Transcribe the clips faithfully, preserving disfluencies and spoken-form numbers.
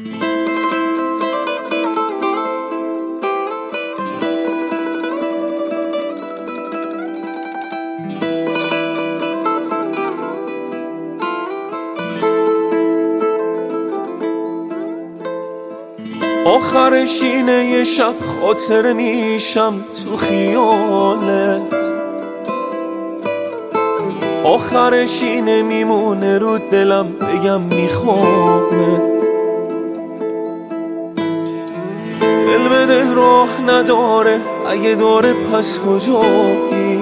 آخرش اینه یه شب خاطر میشم تو خیالت، آخرش اینه میمونه رو دلم بگم میخوامت. دل به دل راه نداره، اگه داره پس کجایی؟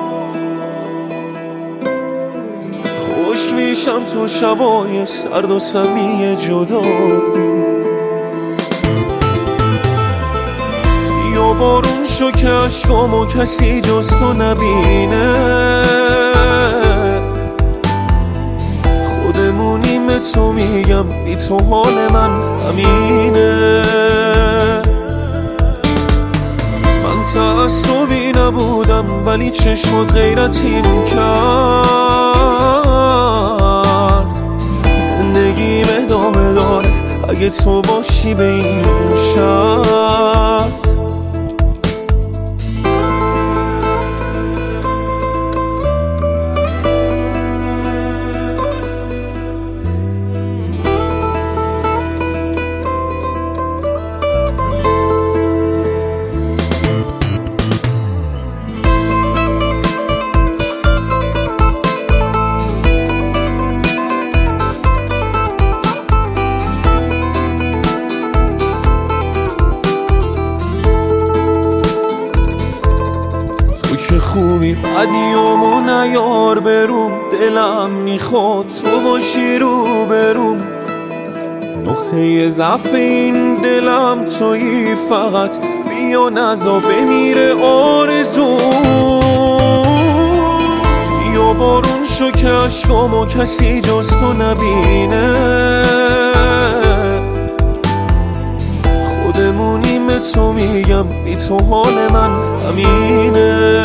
خشک میشم تو شبای سرد و سمی جدایی. یا بارون شو که عشقامو کسی جز تو نبینه، خودمونیم تو میگم بی تو حال من همینه. من تعصبی نبودم ولی چشمات غیرتی کرد. زندگیم ادامه داره اگه تو باشی به این شرط. خوبی بدیامو نیار بروم، دلم میخواد تو باشی رو بروم. نقطه ضعف این دلم تویی، فقط بیا نزا بمیره آرزو. یا بارون شو که عشقامو کسی جز تو نبینه، خودمونیم تو میگم بی تو حال من همینه.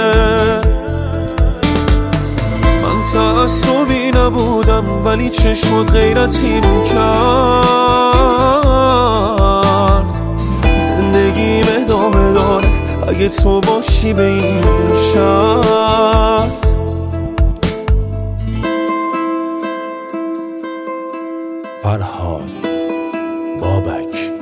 من تعصبی نبودم ولی چشمات غیرتی کرد. زندگیم ادامه داره اگه تو باشی به این شرط. فرهاد بابک.